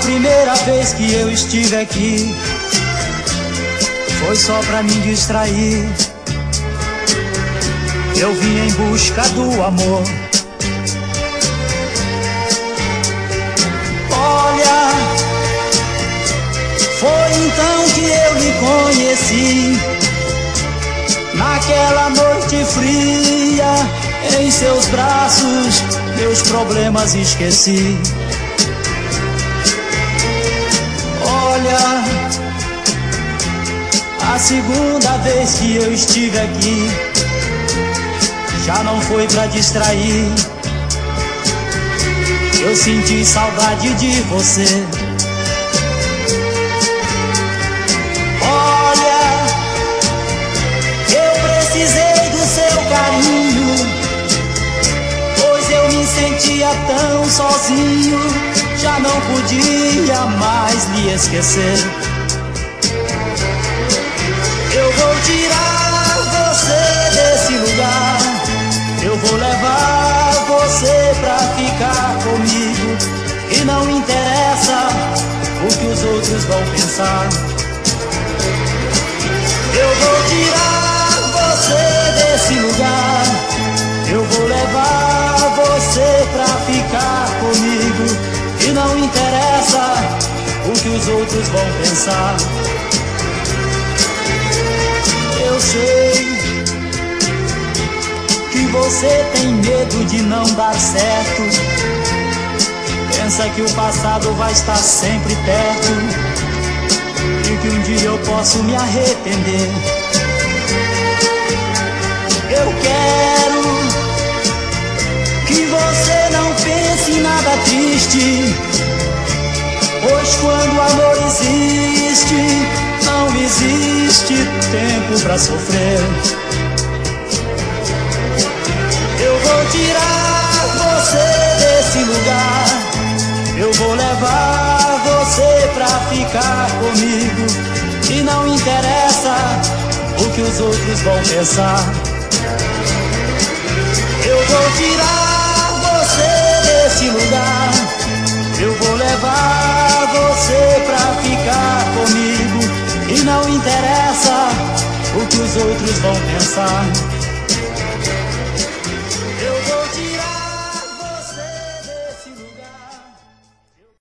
primeira vez que eu estive aqui foi só pra me distrair. Eu vim em busca do amor. Olha, foi então que eu lhe conheci, naquela noite fria, em seus braços, meus problemas esqueci. Olha, a segunda vez que eu estive aqui já não foi pra distrair. Eu senti saudade de você. Olha, eu precisei do seu carinho, pois eu me sentia tão sozinho, já não podia mais lhe esquecer. Eu vou tirar você desse lugar, eu vou levar você pra ficar comigo, e não interessa o que os outros vão pensar. Eu vou tirar você desse lugar, eu vou levar você pra ficar comigo, e não interessa o que os outros vão pensar. Eu sei que você tem medo de não dar certo, pensa que o passado vai estar sempre perto, e que um dia eu posso me arrepender. Eu quero que você não pense em nada triste, pois quando o amor existe, não existe tempo pra sofrer. Eu vou tirar você desse lugar, eu vou levar você pra ficar comigo, e não interessa o que os outros vão pensar. Eu vou tirar você desse lugar, eu vou levar você pra ficar comigo, e não interessa o que os outros vão pensar.